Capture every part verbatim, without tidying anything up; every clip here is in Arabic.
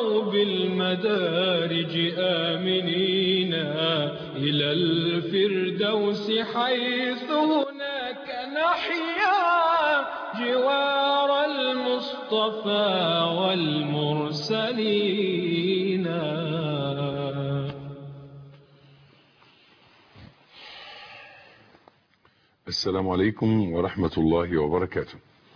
درب المدارج آمنين إلى الفردوس حيث هناك نحيا جوار المصطفى والمرسلين. السلام عليكم ورحمة الله وبركاته.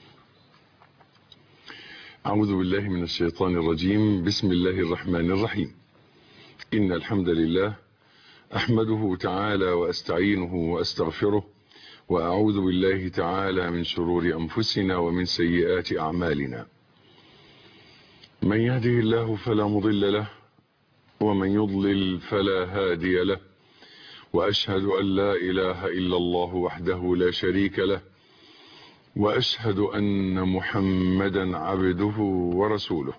أعوذ بالله من الشيطان الرجيم. بسم الله الرحمن الرحيم. إن الحمد لله أحمده تعالى وأستعينه وأستغفره، وأعوذ بالله تعالى من شرور أنفسنا ومن سيئات أعمالنا. من يهده الله فلا مضل له، ومن يضلل فلا هادي له، وأشهد أن لا إله إلا الله وحده لا شريك له، وأشهد أن محمدا عبده ورسوله.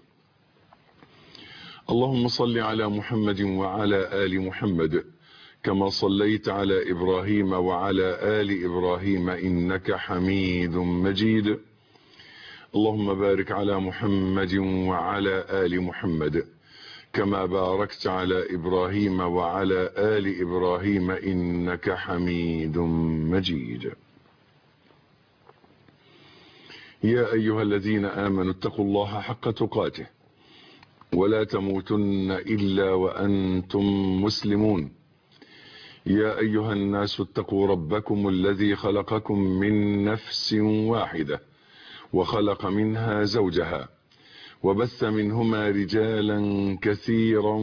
اللهم صل على محمد وعلى آل محمد كما صليت على إبراهيم وعلى آل إبراهيم إنك حميد مجيد. اللهم بارك على محمد وعلى آل محمد كما باركت على إبراهيم وعلى آل إبراهيم إنك حميد مجيد. يا أيها الذين آمنوا اتقوا الله حق تقاته ولا تموتن إلا وأنتم مسلمون. يا أيها الناس اتقوا ربكم الذي خلقكم من نفس واحدة وخلق منها زوجها وبث منهما رجالا كثيرا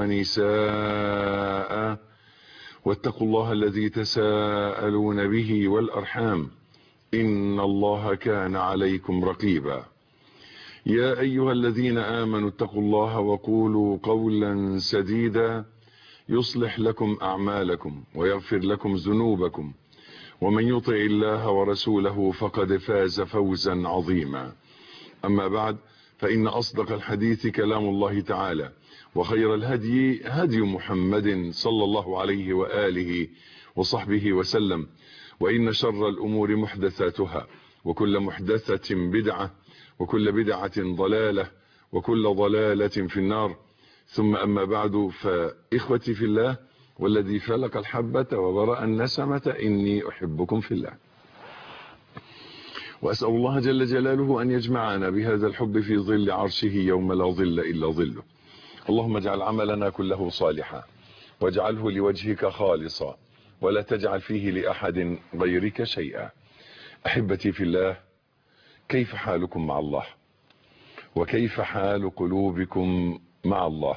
ونساء، واتقوا الله الذي تساءلون به والأرحام إن الله كان عليكم رقيبا. يا أيها الذين آمنوا اتقوا الله وقولوا قولا سديدا يصلح لكم أعمالكم ويغفر لكم ذنوبكم، ومن يطع الله ورسوله فقد فاز فوزا عظيما. أما بعد، فإن أصدق الحديث كلام الله تعالى، وخير الهدي هدي محمد صلى الله عليه وآله وصحبه وسلم، وإن شر الأمور محدثاتها، وكل محدثة بدعة، وكل بدعة ضلالة، وكل ضلالة في النار. ثم أما بعد، فإخوتي في الله والذي فلق الحبة وبرأ النسمة إني أحبكم في الله، وأسأل الله جل جلاله أن يجمعنا بهذا الحب في ظل عرشه يوم لا ظل إلا ظله. اللهم اجعل عملنا كله صالحا، واجعله لوجهك خالصا، ولا تجعل فيه لأحد غيرك شيئا. أحبتي في الله، كيف حالكم مع الله؟ وكيف حال قلوبكم مع الله؟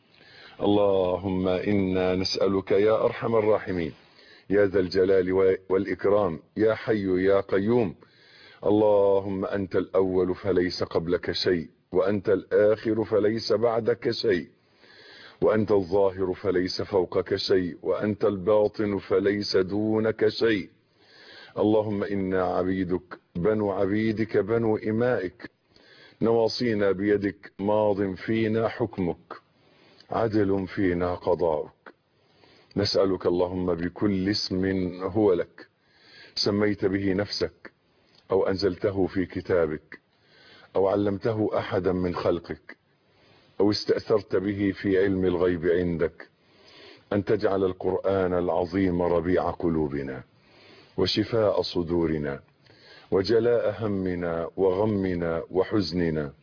اللهم إنا نسألك يا أرحم الراحمين، يا ذا الجلال والإكرام، يا حي يا قيوم، اللهم أنت الأول فليس قبلك شيء، وأنت الآخر فليس بعدك شيء، وأنت الظاهر فليس فوقك شيء، وأنت الباطن فليس دونك شيء. اللهم إنا عبيدك بنو عبيدك بنو إمائك، نواصينا بيدك، ماض فينا حكمك، عدل فينا قضاؤك. نسألك اللهم بكل اسم هو لك، سميت به نفسك أو أنزلته في كتابك أو علمته أحدا من خلقك أو استأثرت به في علم الغيب عندك، أن تجعل القرآن العظيم ربيع قلوبنا وشفاء صدورنا وجلاء همنا وغمنا وحزننا.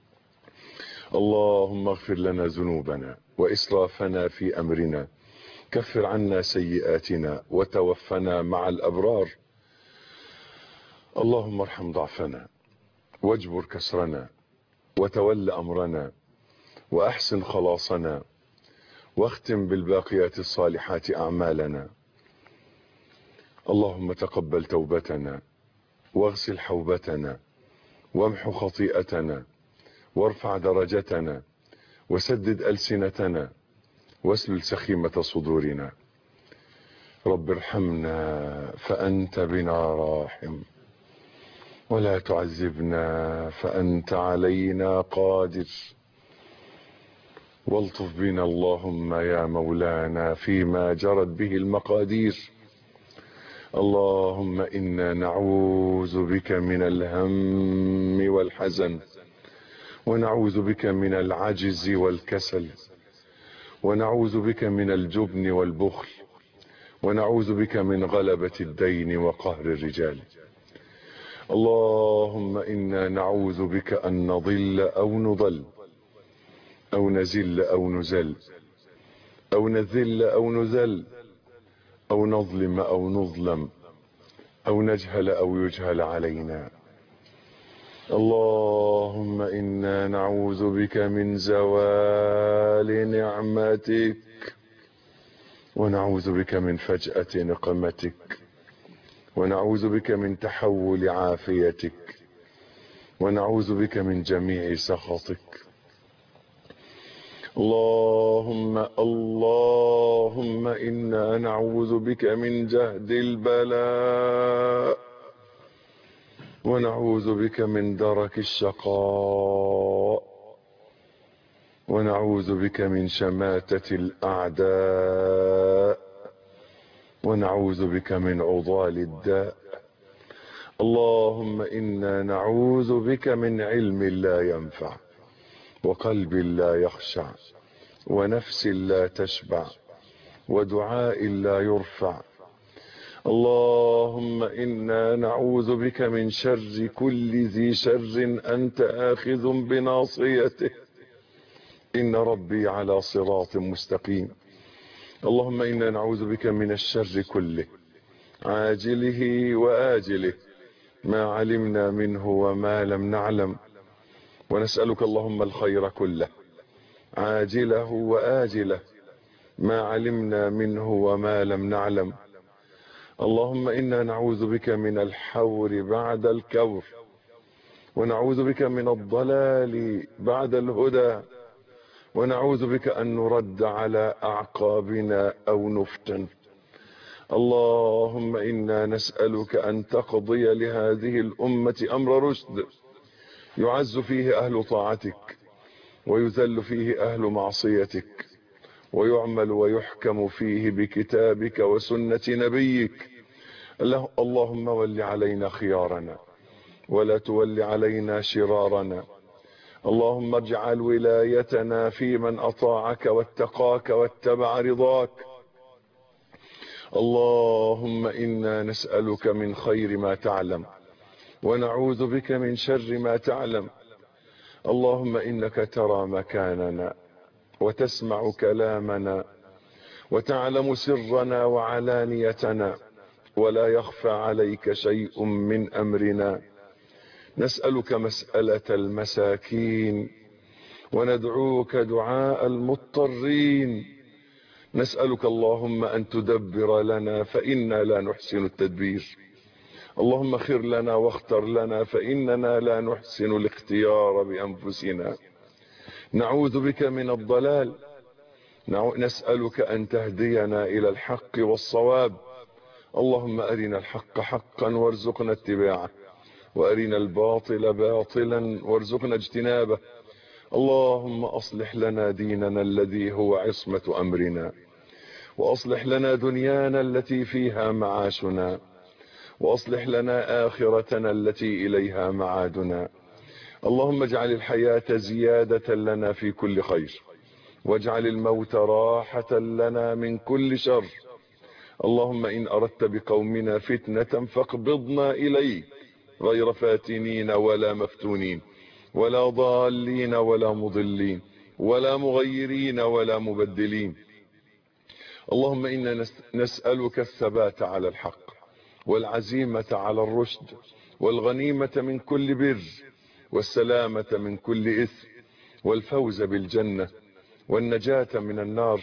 اللهم اغفر لنا ذنوبنا وإسرافنا في أمرنا، كفر عنا سيئاتنا وتوفنا مع الأبرار. اللهم ارحم ضعفنا واجبر كسرنا وتول أمرنا وأحسن خلاصنا، واختم بالباقيات الصالحات أعمالنا. اللهم تقبل توبتنا واغسل حوبتنا وامحو خطيئتنا وارفع درجتنا وسدد ألسنتنا واسلل سخيمة صدورنا. رب ارحمنا فأنت بنا راحم، ولا تعذبنا فأنت علينا قادر، والطف بنا اللهم يا مولانا فيما جرت به المقادير. اللهم إنا نعوذ بك من الهم والحزن ونعوذ بك من العجز والكسل، ونعوذ بك من الجبن والبخل، ونعوذ بك من غلبة الدين وقهر الرجال. اللهم إنا نعوذ بك أن نضل أو نضل، أو نزل أو نزل، أو نذل أو نذل، أو نظلم أو نظلم، أو نجهل أو يجهل علينا. اللهم إنا نعوذ بك من زوال نعمتك، ونعوذ بك من فجأة نقمتك، ونعوذ بك من تحول عافيتك، ونعوذ بك من جميع سخطك. اللهم اللهم إنا نعوذ بك من جهد البلاء، ونعوذ بك من درك الشقاء، ونعوذ بك من شماتة الأعداء، ونعوذ بك من عضال الداء. اللهم إنا نعوذ بك من علم لا ينفع، وقلب لا يخشع، ونفس لا تشبع، ودعاء لا يرفع. اللهم إنا نعوذ بك من شر كل ذي شر أنت آخذ بناصيته، إن ربي على صراط مستقيم. اللهم إنا نعوذ بك من الشر كله، عاجله وآجله، ما علمنا منه وما لم نعلم، ونسألك اللهم الخير كله، عاجله وآجله، ما علمنا منه وما لم نعلم. اللهم إنا نعوذ بك من الحور بعد الكور، ونعوذ بك من الضلال بعد الهدى، ونعوذ بك أن نرد على أعقابنا أو نفتن. اللهم إنا نسألك أن تقضي لهذه الأمة أمر رشد، يعز فيه أهل طاعتك، ويذل فيه أهل معصيتك، ويعمل ويحكم فيه بكتابك وسنة نبيك. اللهم ول علينا خيارنا، ولا تول علينا شرارنا. اللهم اجعل ولايتنا في من أطاعك واتقاك واتبع رضاك. اللهم إنا نسألك من خير ما تعلم، ونعوذ بك من شر ما تعلم. اللهم إنك ترى مكاننا، وتسمع كلامنا، وتعلم سرنا وعلانيتنا، ولا يخفى عليك شيء من أمرنا. نسألك مسألة المساكين، وندعوك دعاء المضطرين. نسألك اللهم أن تدبر لنا فإنا لا نحسن التدبير. اللهم خير لنا واختر لنا فإننا لا نحسن الاختيار بأنفسنا. نعوذ بك من الضلال، نسألك أن تهدينا إلى الحق والصواب. اللهم أرنا الحق حقا وارزقنا اتباعه، وأرنا الباطل باطلا وارزقنا اجتنابه. اللهم أصلح لنا ديننا الذي هو عصمة أمرنا، وأصلح لنا دنيانا التي فيها معاشنا، وأصلح لنا آخرتنا التي إليها معادنا. اللهم اجعل الحياة زيادة لنا في كل خير، واجعل الموت راحة لنا من كل شر. اللهم إن أردت بقومنا فتنة فاقبضنا إليك، غير فاتنين ولا مفتونين، ولا ضالين ولا مضلين، ولا مغيرين ولا مبدلين. اللهم إنا نسألك الثبات على الحق، والعزيمة على الرشد، والغنيمة من كل بر، والسلامة من كل إثم، والفوز بالجنة، والنجاة من النار.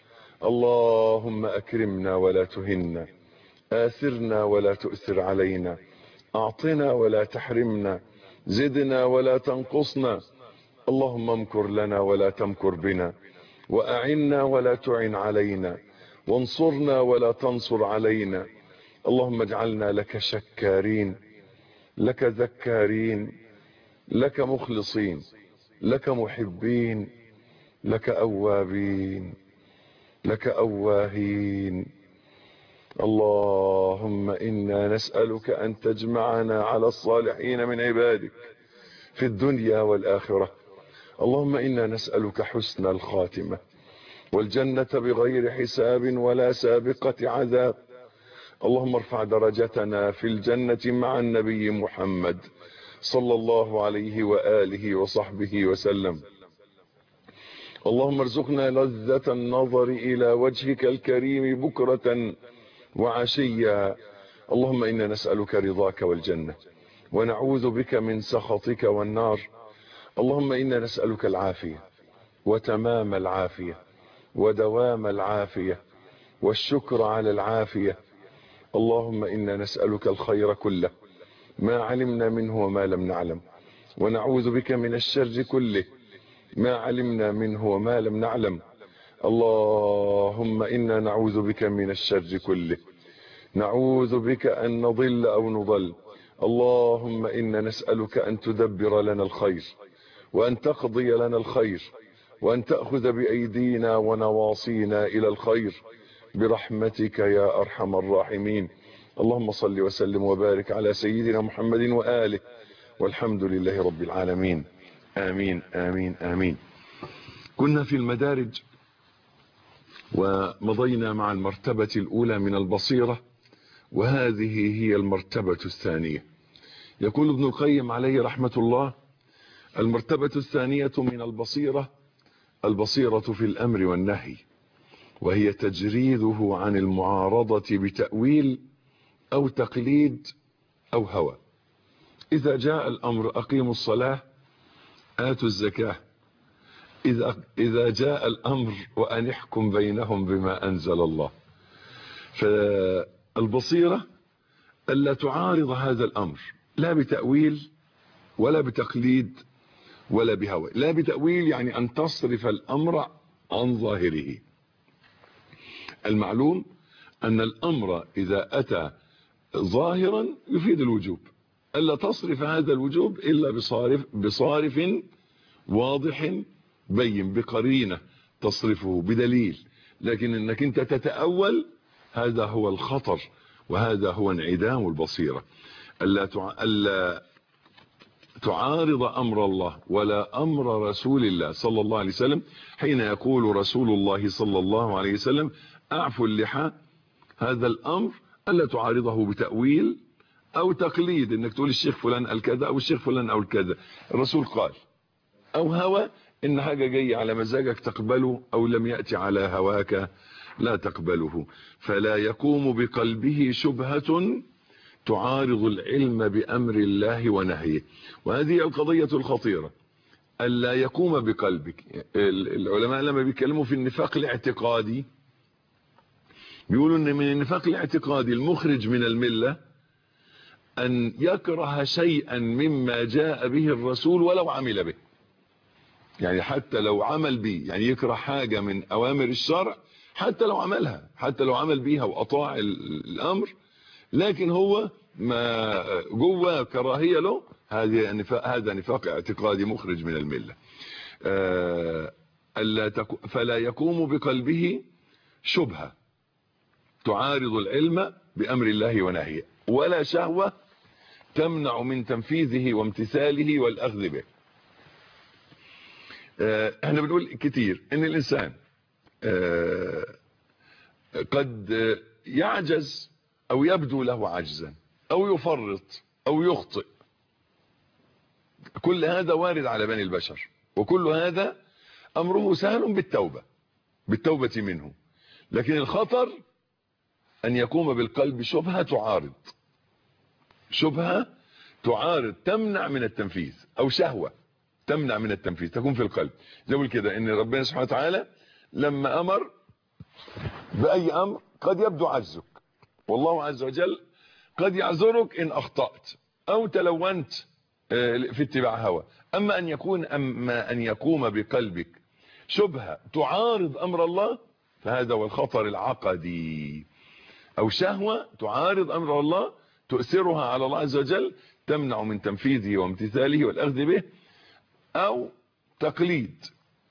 اللهم أكرمنا ولا تهنا، آثرنا ولا تؤثر علينا، أعطنا ولا تحرمنا، زدنا ولا تنقصنا. اللهم امكر لنا ولا تمكر بنا، وأعنا ولا تعن علينا، وانصرنا ولا تنصر علينا. اللهم اجعلنا لك شكارين، لك ذكارين، لك مخلصين، لك محبين، لك أوابين، لك أواهين. اللهم إنا نسألك أن تجمعنا على الصالحين من عبادك في الدنيا والآخرة، اللهم إنا نسألك حسن الخاتمة والجنة بغير حساب ولا سابقة عذاب. اللهم ارفع درجتنا في الجنة مع النبي محمد صلى الله عليه وآله وصحبه وسلم. اللهم ارزقنا لذة النظر إلى وجهك الكريم بكرة وعشيا. اللهم إنا نسألك رضاك والجنة ونعوذ بك من سخطك والنار. اللهم إنا نسألك العافية وتمام العافية ودوام العافية والشكر على العافية. اللهم إنا نسألك الخير كله ما علمنا منه وما لم نعلم، ونعوذ بك من الشر كله ما علمنا منه وما لم نعلم. اللهم إنا نعوذ بك من الشر كله، نعوذ بك أن نضل أو نضل. اللهم إنا نسألك أن تدبر لنا الخير وأن تقضي لنا الخير وأن تأخذ بأيدينا ونواصينا إلى الخير برحمتك يا أرحم الراحمين. اللهم صل وسلم وبارك على سيدنا محمد وآله والحمد لله رب العالمين. آمين آمين آمين. كنا في المدارج ومضينا مع المرتبة الأولى من البصيرة، وهذه هي المرتبة الثانية. يقول ابن القيم عليه رحمة الله: المرتبة الثانية من البصيرة البصيرة في الأمر والنهي، وهي تجريده عن المعارضة بتأويل أو تقليد أو هوى. إذا جاء الأمر أقيموا الصلاة آتوا الزكاة، إذا, إذا جاء الأمر وأن يحكم بينهم بما أنزل الله. فالبصيرة ألا تعارض هذا الأمر لا بتأويل ولا بتقليد ولا بهوى. لا بتأويل يعني أن تصرف الأمر عن ظاهره. المعلوم أن الأمر إذا أتى ظاهرا يفيد الوجوب، ألا تصرف هذا الوجوب إلا بصارف, بصارف واضح بين بقرينة تصرفه بدليل. لكن أنك أنت تتأول هذا هو الخطر، وهذا هو انعدام البصيرة. ألا, تع... ألا تعارض أمر الله ولا أمر رسول الله صلى الله عليه وسلم. حين يقول رسول الله صلى الله عليه وسلم أعفوا اللحى، هذا الأمر ألا تعارضه بتأويل أو تقليد، إنك تقول الشيخ فلان قال كذا أو الشيخ فلان قال كذا. الرسول قال. أو هوى، إن حاجة جاية على مزاجك تقبله، أو لم يأتي على هواك لا تقبله. فلا يقوم بقلبه شبهة تعارض العلم بأمر الله ونهيه. وهذه القضية الخطيرة، ألا يقوم بقلبك. العلماء لما بيتكلموا في النفاق الاعتقادي بيقولوا ان من النفاق الاعتقادي المخرج من الملة أن يكره شيئا مما جاء به الرسول ولو عمل به. يعني حتى لو عمل به، يعني يكره حاجة من أوامر الشرع حتى لو عملها، حتى لو عمل بيها وأطاع الأمر، لكن هو ما جوه كراهية له. هذا نفاق، هذا نفاق اعتقادي مخرج من الملة. فلا يقوم بقلبه شبهة تعارض العلم بأمر الله ونهيه، ولا شهوة تمنع من تنفيذه وامتثاله والأخذ به. احنا بنقول كتير ان الإنسان قد يعجز أو يبدو له عجزا أو يفرط أو يخطئ. كل هذا وارد على بني البشر، وكل هذا أمره سهل بالتوبة بالتوبة منه. لكن الخطر أن يقوم بالقلب شبهة تعارض، شبهة تعارض تمنع من التنفيذ، أو شهوة تمنع من التنفيذ تكون في القلب. زي ما كده ان ربنا سبحانه وتعالى لما أمر بأي أمر قد يبدو عجزك، والله عز وجل قد يعذرك إن أخطأت أو تلونت في اتباع هوى. أما أن يكون أما أن يقوم بقلبك شبهة تعارض أمر الله، فهذا هو الخطر العقدي. أو شهوة تعارض أمر الله تؤثرها على الله عز وجل تمنع من تنفيذه وامتثاله والأخذ به، أو تقليد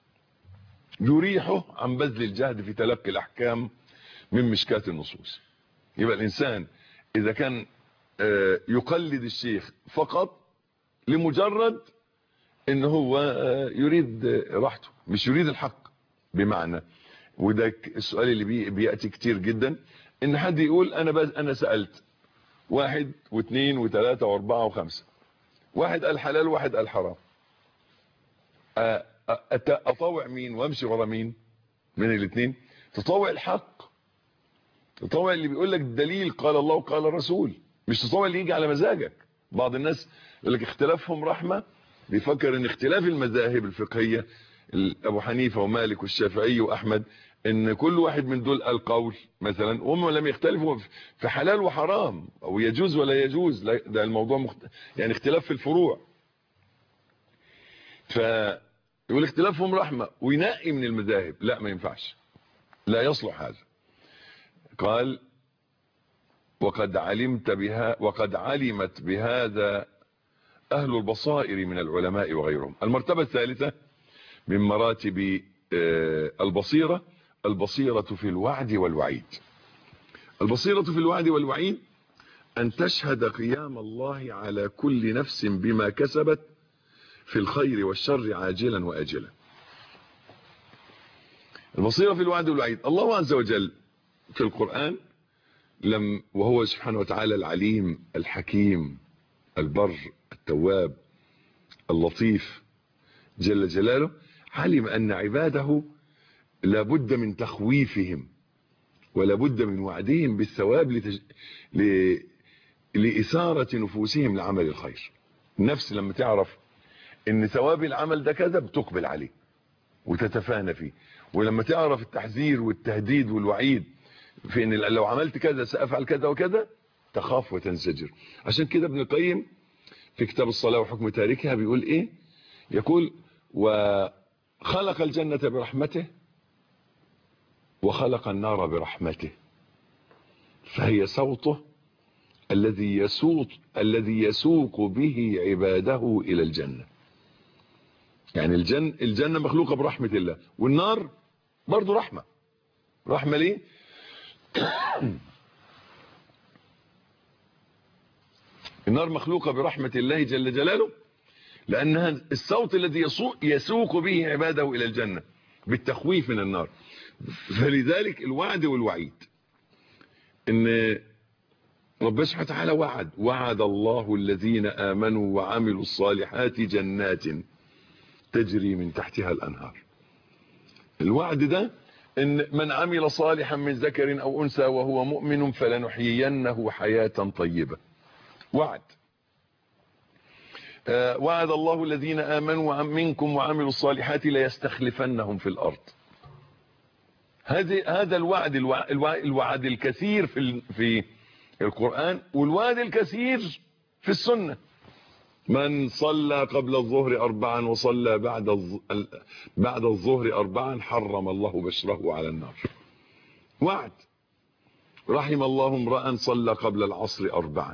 يريحه عن بذل الجهد في تلقي الأحكام من مشكات النصوص. يبقى الإنسان إذا كان يقلد الشيخ فقط لمجرد ان هو يريد راحته مش يريد الحق. بمعنى وده السؤال اللي بي بيأتي كتير جدا، ان حد يقول انا بس انا سألت واحد واثنين وثلاثة واربعة وخمسة، واحد قال حلال وواحد قال حرام، اطوع مين وامشي ورا مين من الاثنين؟ تطوع الحق، تطوع اللي بيقول لك الدليل قال الله وقال الرسول، مش تطوع اللي يجي على مزاجك. بعض الناس يقول لك اختلافهم رحمة، بيفكر ان اختلاف المذاهب الفقهية ابو حنيفة ومالك والشافعي واحمد ان كل واحد من دول قال قول مثلا وهم لم يختلفوا في حلال وحرام او يجوز ولا يجوز، ده الموضوع مخت... يعني اختلاف في الفروع. فيقول اختلافهم رحمة وينقي من المذاهب، لا ما ينفعش، لا يصلح هذا. قال وقد علمت بها وقد علمت بهذا اهل البصائر من العلماء وغيرهم. المرتبة الثالثة من مراتب البصيرة، البصيرة في الوعد والوعيد. البصيرة في الوعد والوعيد أن تشهد قيام الله على كل نفس بما كسبت في الخير والشر عاجلا وآجلا. البصيرة في الوعد والوعيد، الله عز وجل في القرآن لم وهو سبحانه وتعالى العليم الحكيم البر التواب اللطيف جل جلاله، علم أن عباده لابد من تخويفهم ولابد من وعدهم بالثواب لتج... ل... لإثارة نفوسهم لعمل الخير. النفس لما تعرف ان ثواب العمل ده كذا بتقبل عليه وتتفانى فيه، ولما تعرف التحذير والتهديد والوعيد في ان لو عملت كذا سأفعل كذا وكذا تخاف وتنزجر. عشان كده ابن القيم في كتاب الصلاة وحكم تاركها بيقول ايه؟ يقول وخلق الجنة برحمته وخلق النار برحمته، فهي صوته الذي يسوق الذي يسوق به عباده الى الجنة. يعني الجنة الجنة مخلوقة برحمة الله، والنار برضو رحمة. رحمة ليه؟ النار مخلوقة برحمة الله جل جلاله لأنها الصوت الذي يسوق, يسوق به عباده إلى الجنة بالتخويف من النار. فلذلك الوعد والوعيد إن ربنا سبحانه وتعالى وعد وعد الله الذين آمنوا وعملوا الصالحات جنات تجري من تحتها الأنهار. الوعد ده إن من عمل صالحا من ذكر أو أنثى وهو مؤمن فلنحيينه حياة طيبة. وعد. آه وعد الله الذين آمنوا منكم وعملوا الصالحات ليستخلفنهم في الأرض. هذا هذا الوعد الوعد, الوعد الكثير في في القرآن، والوعد الكثير في السنة. من صلى قبل الظهر أربعا وصلى بعد بعد الظهر أربعا حرم الله بشره على النار. وعد. رحم الله امرأ صلى قبل العصر أربعا.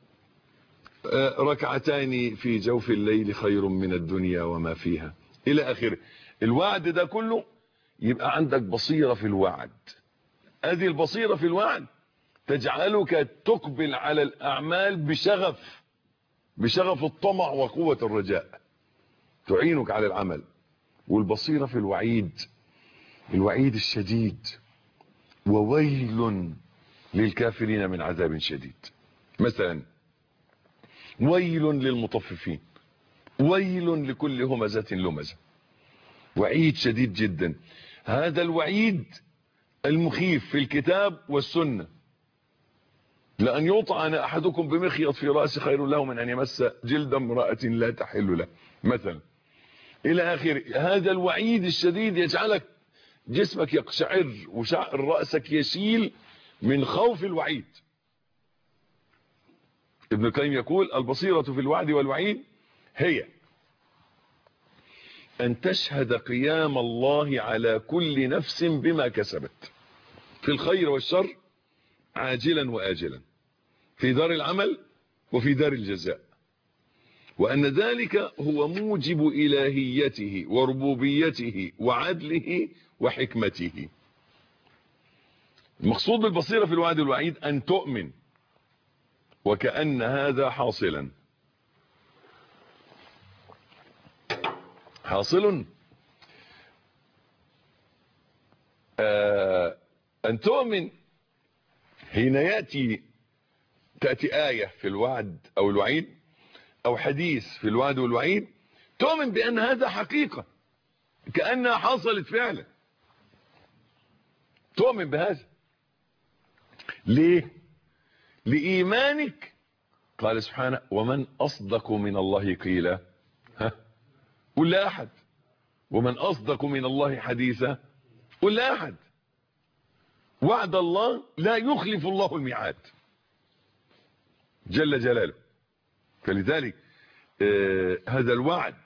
ركعتان في جوف الليل خير من الدنيا وما فيها إلى آخره. الوعد ده كله يبقى عندك بصيرة في الوعد. هذه البصيرة في الوعد تجعلك تقبل على الأعمال بشغف بشغف الطمع وقوة الرجاء، تعينك على العمل. والبصيرة في الوعيد، الوعيد الشديد، وويل للكافرين من عذاب شديد. مثلا ويل للمطففين، ويل لكل همزة لمزة. وعيد شديد جدا. هذا الوعيد المخيف في الكتاب والسنة. لأن يطعن أحدكم بمخيط في رأسه خير له من أن يمس جلد امرأة لا تحل له مثلا إلى آخر. هذا الوعيد الشديد يجعلك جسمك يقشعر وشعر رأسك يشيل من خوف الوعيد. ابن القيم يقول البصيرة في الوعد والوعيد هي أن تشهد قيام الله على كل نفس بما كسبت في الخير والشر عاجلا وآجلا، في دار العمل وفي دار الجزاء، وأن ذلك هو موجب إلهيته وربوبيته وعدله وحكمته. المقصود بالبصيرة في الوعد والوعيد أن تؤمن وكأن هذا حاصلا. حاصل آه أن تؤمن حين يأتي تأتي آية في الوعد أو الوعيد أو حديث في الوعد والوعيد، تؤمن بأن هذا حقيقة كأنها حصلت فعلا، تؤمن بهذا. ليه؟ لإيمانك. قال سبحانه ومن أصدق من الله قيلا، ها قل لا أحد، ومن أصدق من الله حديثا قل لا أحد. وعد الله لا يخلف الله الميعاد جل جلاله. فلذلك آه هذا الوعد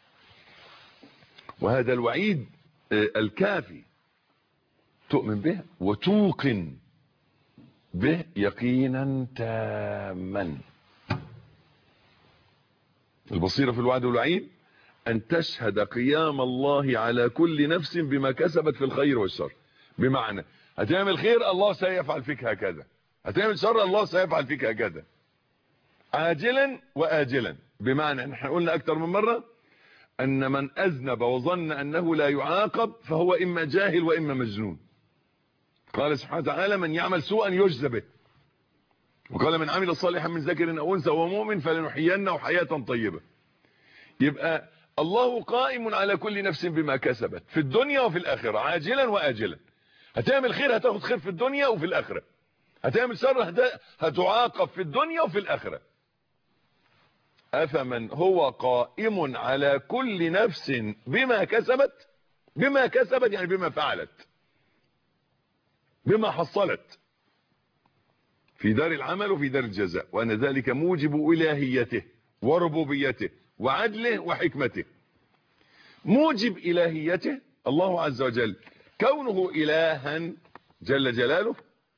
وهذا الوعيد آه الكافي تؤمن به وتوقن به يقينا تاما. البصيرة في الوعد والوعيد أن تشهد قيام الله على كل نفس بما كسبت في الخير والشر. بمعنى هتعمل خير الله سيفعل فيك هكذا، هتعمل شر الله سيفعل فيك هكذا، عاجلا وآجلا. بمعنى ان احنا قلنا اكتر من مرة ان من اذنب وظن انه لا يعاقب فهو اما جاهل واما مجنون. قال سبحانه وتعالى من يعمل سوءا يجزى به، وقال من عمل صالحا من ذكر او انثى وهو مؤمن فلنحيينه حياة طيبة. يبقى الله قائم على كل نفس بما كسبت في الدنيا وفي الاخرة عاجلا واجلا. هتعمل خير هتاخد خير في الدنيا وفي الاخرة، هتعمل شر هتعاقب في الدنيا وفي الاخرة. أفمن هو قائم على كل نفس بما كسبت، بما كسبت يعني بما فعلت، بما حصلت في دار العمل وفي دار الجزاء، وأن ذلك موجب إلهيته وربوبيته وعدله وحكمته. موجب إلهيته الله عز وجل كونه إلها جل جلاله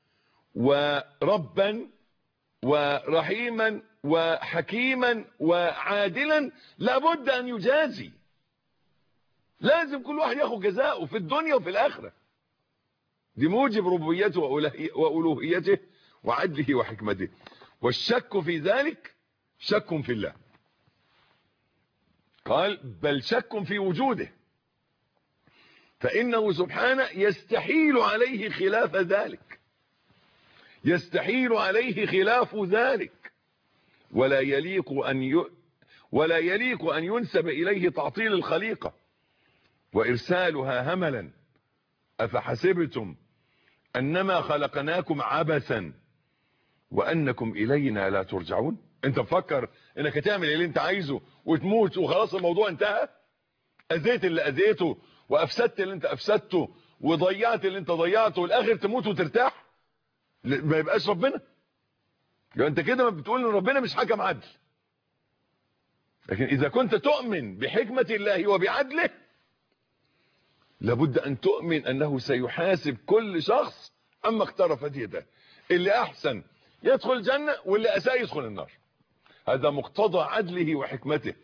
وربا ورحيما وحكيما وعادلا، لابد ان يجازي. لازم كل واحد ياخد جزاءه في الدنيا وفي الاخره. دي موجب ربوبيته والوهيته وعدله وحكمته. والشك في ذلك شك في الله. قال بل شك في وجوده، فانه سبحانه يستحيل عليه خلاف ذلك، يستحيل عليه خلاف ذلك، ولا يليق أن ي... ولا يليق أن ينسب إليه تعطيل الخليقة وإرسالها هملا. أفحسبتم أنما خلقناكم عبثا وأنكم إلينا لا ترجعون؟ أنت مفكر أنك هتعمل اللي أنت عايزه وتموت وخلاص الموضوع انتهى؟ أذيت اللي أذيته وأفسدت اللي أنت أفسدته وضيعت اللي أنت ضيعته والآخر تموت وترتاح؟ ما يبقاش ربنا. يعني انت كده ما بتقول ان ربنا مش حكم عدل. لكن اذا كنت تؤمن بحكمة الله وبعدله لابد ان تؤمن انه سيحاسب كل شخص اما اقترفت يده. اللي احسن يدخل الجنة واللي اساء يدخل النار. هذا مقتضى عدله وحكمته.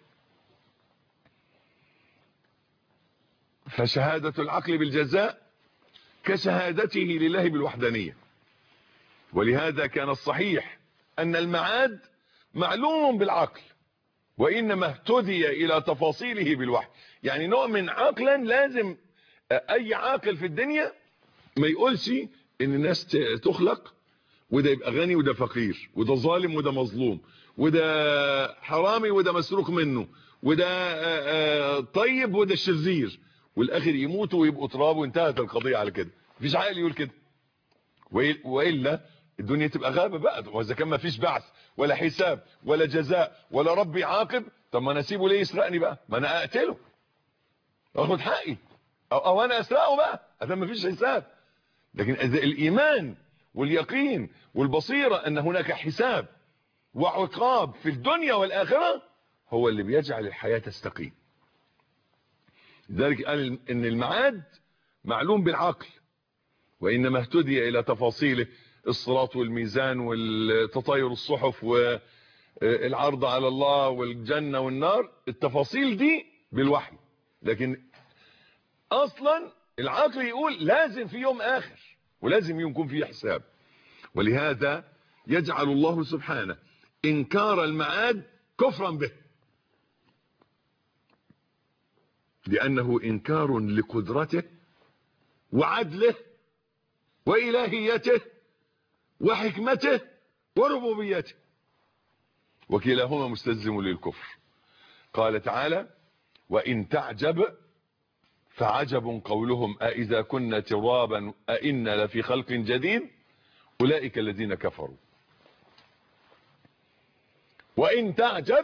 فشهادة العقل بالجزاء كشهادته لله بالوحدانية. ولهذا كان الصحيح أن المعاد معلوم بالعقل، وإنما اهتدي إلى تفاصيله بالوحي. يعني نؤمن عقلا، لازم أي عاقل في الدنيا ما يقولش إن الناس تخلق وده يبقى غني وده فقير، وده ظالم وده مظلوم، وده حرامي وده مسروق منه، وده طيب وده شرير، والآخر يموتوا ويبقوا تراب وانتهت القضية على كده. مفيش عاقل يقول كده، وإلا الدنيا تبقى غابة بقى. واذا كان ما فيش بعث ولا حساب ولا جزاء ولا رب يعاقب، طب ما انا اسيبه ليه يسرقني بقى؟ ما انا اقتله اخد حقي، او, أو انا اسرقه بقى اذا ما فيش حساب. لكن اذا الايمان واليقين والبصيرة ان هناك حساب وعقاب في الدنيا والاخرة هو اللي بيجعل الحياة تستقيم. لذلك قال ان المعاد معلوم بالعقل، وانما اهتدي الى تفاصيله، الصراط والميزان والتطاير الصحف والعرض على الله والجنة والنار، التفاصيل دي بالوحي. لكن اصلا العقل يقول لازم في يوم اخر ولازم يكون فيه حساب. ولهذا يجعل الله سبحانه انكار المعاد كفرا به. لأنه إنكار لقدرته وعدله وإلهيته وحكمته وربوبيته، وكلاهما مستلزم للكفر. قال تعالى: وإن تعجب فعجب قولهم أإذا كنا ترابا أإنا لفي خلق جديد أولئك الذين كفروا. وإن تعجب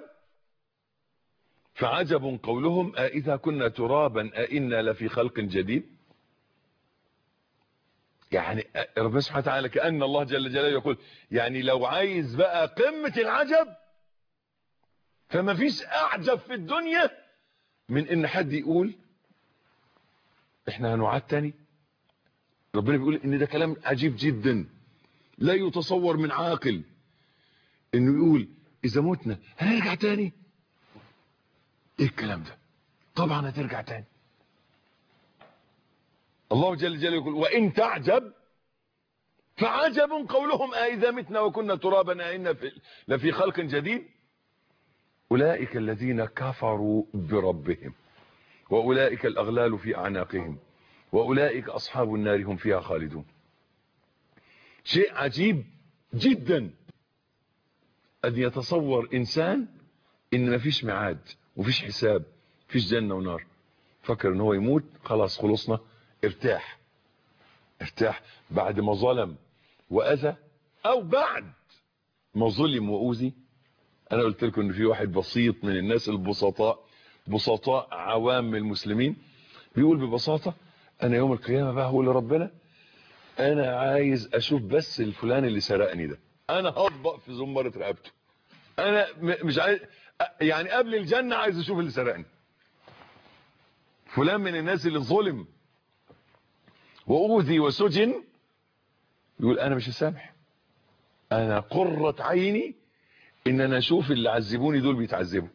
فعجب قولهم أإذا كنا ترابا أإنا لفي خلق جديد. يعني ربنا سبحانه وتعالى كأن الله جل جلاله يقول يعني لو عايز بقى قمة العجب فما فيش أعجب في الدنيا من إن حد يقول إحنا هنعاد تاني. ربنا بيقول إن ده كلام عجيب جدا لا يتصور من عاقل، إنه يقول إذا متنا هنرجع تاني. إيه الكلام ده؟ طبعا هترجع تاني. الله جل جلاله يقول: وإن تعجب فعجب قولهم أإذا متنا وكنا ترابا أإنا لفي خلق جديد أولئك الذين كفروا بربهم وأولئك الأغلال في أعناقهم وأولئك أصحاب النار هم فيها خالدون. شيء عجيب جدا أن يتصور إنسان إن مفيش معاد ومفيش حساب، مفيش جنة ونار، فكر إن هو يموت خلاص خلصنا، ارتاح ارتاح بعد ما ظلم وأذى أو بعد ما ظلم وأوذي. أنا قلت لكم إن في واحد بسيط من الناس البسطاء بسطاء عوام المسلمين بيقول ببساطة: أنا يوم القيامة بقى هقول لربنا أنا عايز أشوف بس الفلان اللي سرقني ده، أنا هطبق في زمرة رقبته، أنا مش عايز يعني قبل الجنة عايز أشوف اللي سرقني. فلان من الناس اللي ظلم وأوذي وسجن يقول أنا مش هسامح، أنا قرة عيني إن أنا أشوف اللي عذبوني دول بيتعذبوا.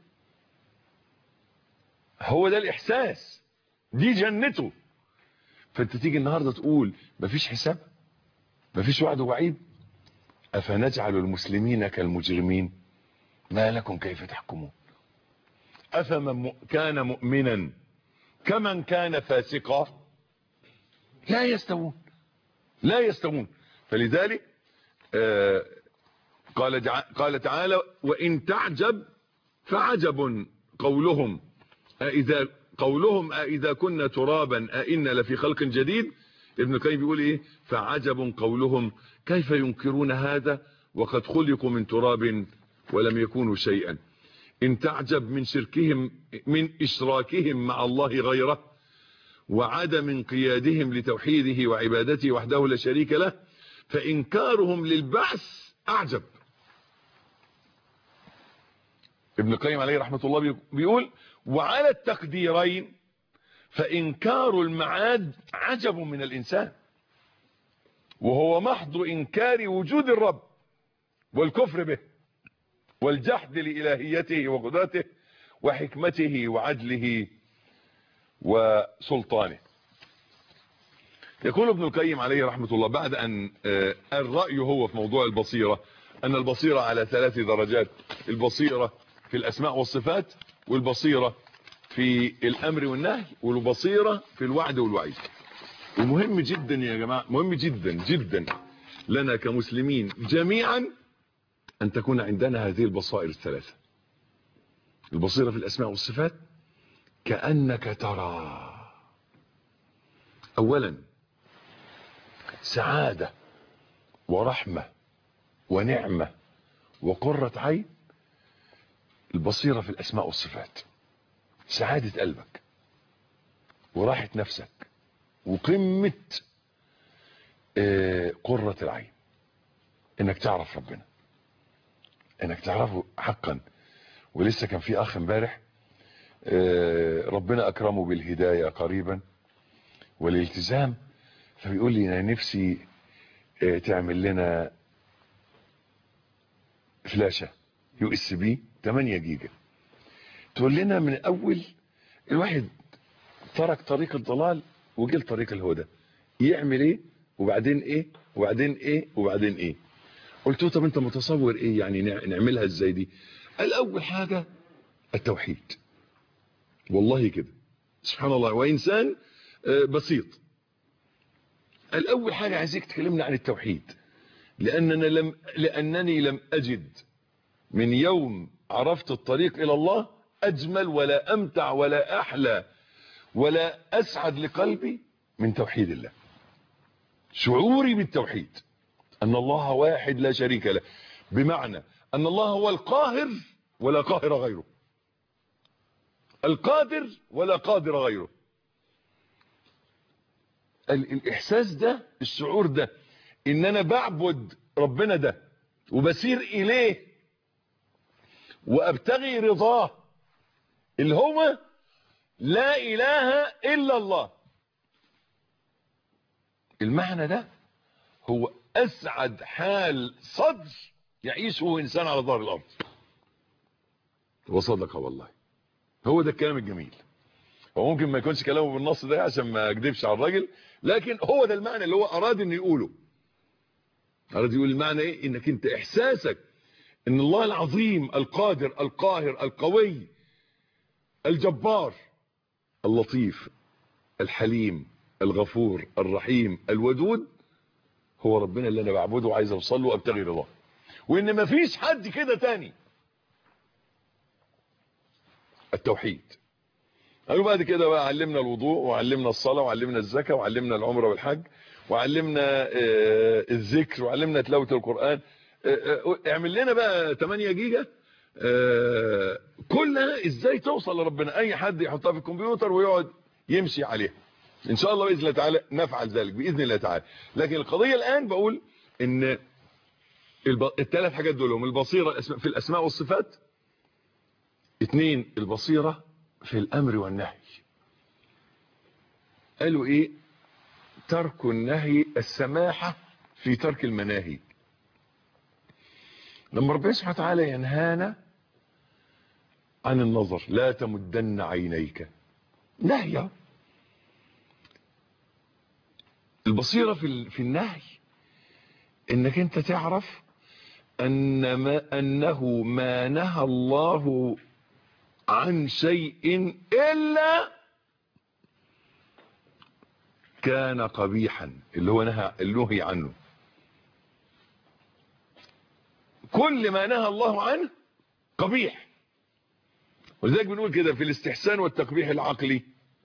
هو ده الإحساس، دي جنته. فأنت تيجي النهاردة تقول مفيش حساب، مفيش وعد ووعيد. أفنجعل المسلمين كالمجرمين ما لكم كيف تحكمون أفمن كان مؤمنا كمن كان فاسقا لا يستوون لا يستوون. فلذلك آه قال قال تعالى: وإن تعجب فعجب قولهم أإذا قولهم أإذا كنا ترابا أإنا لفي خلق جديد. ابن القيم بيقول ايه؟ فعجب قولهم كيف ينكرون هذا وقد خلقوا من تراب ولم يكونوا شيئا. إن تعجب من شركهم من إشراكهم مع الله غيره وعدم انقيادهم لتوحيده وعبادته وحده لا شريك له فإنكارهم للبعث أعجب. ابن القيم عليه رحمة الله بيقول: وعلى التقديرين فإنكار المعاد عجب من الإنسان، وهو محض إنكار وجود الرب والكفر به والجحد لإلهيته وقدرته وحكمته وعدله وسلطانه. يقول ابن القيم عليه رحمة الله بعد أن الرأي هو في موضوع البصيرة أن البصيرة على ثلاث درجات: البصيرة في الأسماء والصفات، والبصيرة في الأمر والنهي، والبصيرة في الوعد والوعيد. ومهم جدا يا جماعة، مهم جدا جدا لنا كمسلمين جميعا أن تكون عندنا هذه البصائر الثلاثة. البصيرة في الأسماء والصفات كأنك ترى أولا سعادة ورحمة ونعمة وقرة عين. البصيرة في الأسماء والصفات سعادة قلبك وراحة نفسك وقمة قرة العين، انك تعرف ربنا، انك تعرفه حقا. ولسه كان في اخ امبارح ربنا اكرمه بالهداية قريبا والالتزام، فبيقول لي انا نفسي تعمل لنا فلاشة يو اس بي ثمانية جيجا، تقول لنا من اول الواحد ترك طريق الضلال وجه لطريق الهدى يعمل ايه وبعدين ايه وبعدين ايه وبعدين ايه. قلت له طب انت متصور ايه يعني نعملها ازاي دي؟ قال اول حاجة التوحيد، والله كده سبحان الله. وإنسان بسيط. الأول حاجة عايزك تكلمنا عن التوحيد، لأننا لم لأنني لم أجد من يوم عرفت الطريق إلى الله أجمل ولا أمتع ولا أحلى ولا أسعد لقلبي من توحيد الله. شعوري بالتوحيد أن الله واحد لا شريك له، بمعنى أن الله هو القاهر ولا قاهر غيره، القادر ولا قادر غيره. الإحساس ده، الشعور ده، إن أنا بعبد ربنا ده وبسير إليه وأبتغي رضاه، اللي هو لا إله إلا الله. المعنى ده هو أسعد حال صدر يعيشه إنسان على ظهر الأرض. وصدق والله، هو ده الكلام الجميل. هو ممكن ما يكونش كلامه بالنص ده عشان ما اكذبش على الراجل، لكن هو ده المعنى اللي هو أراد إنه يقوله. أراد يقول المعنى إيه؟ إنك أنت إحساسك إن الله العظيم القادر القاهر القوي الجبار اللطيف الحليم الغفور الرحيم الودود هو ربنا اللي أنا بعبده وعايز أوصل له وأبتغي رضاه، وإن مفيش حد كده تاني. التوحيد. قالوا بعد كده بقى علمنا الوضوء وعلمنا الصلاة وعلمنا الزكاة وعلمنا العمرة والحج وعلمنا الذكر وعلمنا تلاوة القرآن. اعمل لنا بقى ثمانية جيجا كلها ازاي توصل لربنا. اي حد يحطها في الكمبيوتر ويقعد يمشي عليها. ان شاء الله باذن الله تعالى نفعل ذلك باذن الله تعالى. لكن القضية الان بقول ان الثلاث حاجات دول هم البصيرة في الاسماء والصفات، اثنين البصيرة في الامر والنهي. قالوا ايه؟ ترك النهي، السماحة في ترك المناهي. لما ربنا سبحانه وتعالى ينهانا عن النظر، لا تمدن عينيك، نهي. البصيرة في في النهي انك انت تعرف ان ما انه ما نهى الله عن شيء الا كان قبيحا، اللي هو نهى النهي عنه. كل ما نهى الله عنه قبيح. ولذلك بنقول كده في الاستحسان والتقبيح العقلي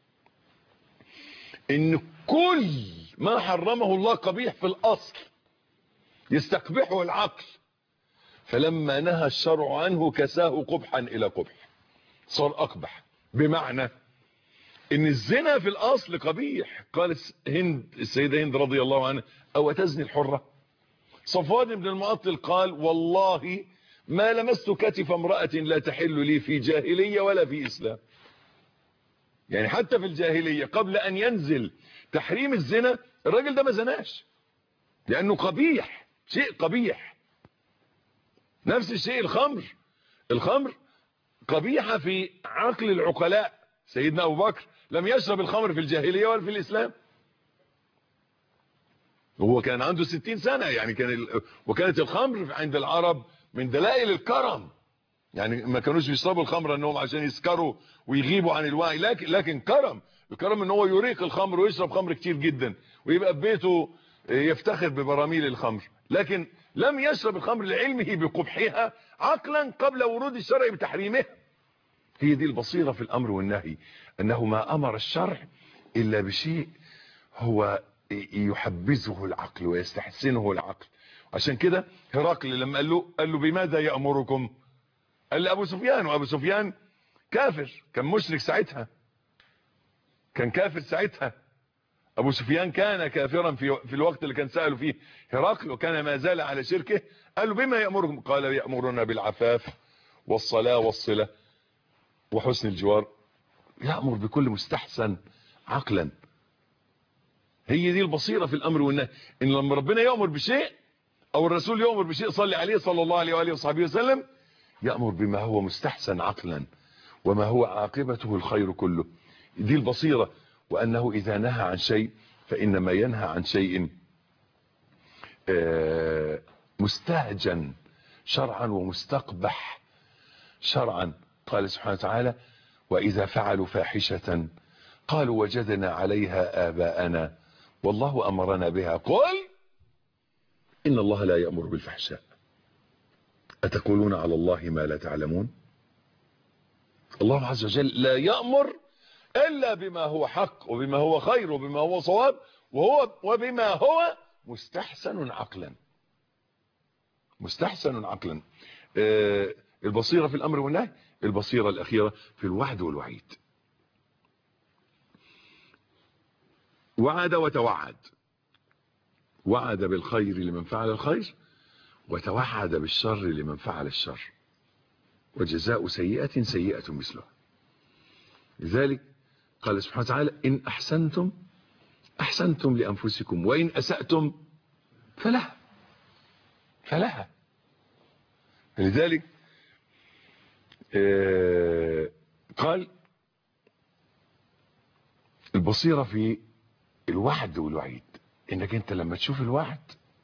ان كل ما حرمه الله قبيح في الاصل يستقبحه العقل، فلما نهى الشرع عنه كساه قبحا الى قبح، صار اقبح. بمعنى ان الزنا في الاصل قبيح. قالت هند السيدة هند رضي الله عنها: او تزني الحرة؟ صفوان بن المعطل قال: والله ما لمست كتف امرأة لا تحل لي في جاهلية ولا في اسلام. يعني حتى في الجاهلية قبل ان ينزل تحريم الزنا الراجل ده ما زناش، لانه قبيح، شيء قبيح. نفس الشيء الخمر. الخمر قبيحة في عقل العقلاء. سيدنا ابو بكر لم يشرب الخمر في الجاهلية ولا في الاسلام، هو كان عنده ستين سنة يعني. كان ال... وكانت الخمر عند العرب من دلائل الكرم. يعني ما كانوش بيشربوا الخمر انهم عشان يسكروا ويغيبوا عن الوعي، لكن لكن كرم. الكرم ان هو يريق الخمر ويشرب خمر كتير جدا ويبقى في بيته يفتخر ببراميل الخمر، لكن لم يشرب الخمر لعلمه بقبحها عقلا قبل ورود الشرع بتحريمها. هي دي البصيرة في الامر والنهي، انه ما امر الشرع الا بشيء هو يحبذه العقل ويستحسنه العقل. عشان كده هرقل لما قال له قال له بماذا يأمركم؟ قال له ابو سفيان، وابو سفيان كافر، كان مشرك ساعتها، كان كافر ساعتها. ابو سفيان كان كافرا في في الوقت اللي كان سأله فيه هرقل، وكان ما زال على شركه. قال له بما يأمركم؟ قال: يأمرنا بالعفاف والصلاة والصلة وحسن الجوار. يأمر بكل مستحسن عقلا. هي دي البصيرة في الامر والنهي، ان لما ربنا يأمر بشيء او الرسول يأمر بشيء صلي عليه صلى الله عليه وآله وصحبه وسلم، يأمر بما هو مستحسن عقلا وما هو عاقبته الخير كله. دي البصيرة. وأنه إذا نهى عن شيء فإنما ينهى عن شيء مستهجن شرعا ومستقبح شرعا. قال سبحانه وتعالى: وإذا فعلوا فاحشة قالوا وجدنا عليها آباءنا والله أمرنا بها. قل إن الله لا يأمر بالفحشاء أتقولون على الله ما لا تعلمون. الله عز وجل لا يأمر إلا بما هو حق وبما هو خير وبما هو صواب وهو وبما هو مستحسن عقلا. مستحسن عقلا. آه البصيرة في الأمر والنهي، البصيرة الأخيرة في الوعد والوعيد. وعد وتوعد، وعد بالخير لمن فعل الخير وتوعد بالشر لمن فعل الشر، وجزاء سيئة سيئة مثلها. لذلك قال سبحانه وتعالى إن أحسنتم أحسنتم لأنفسكم وإن أسأتم فلها فلها. لذلك آه قال البصيرة في الوعد والوعيد، انك انت لما تشوف الوعد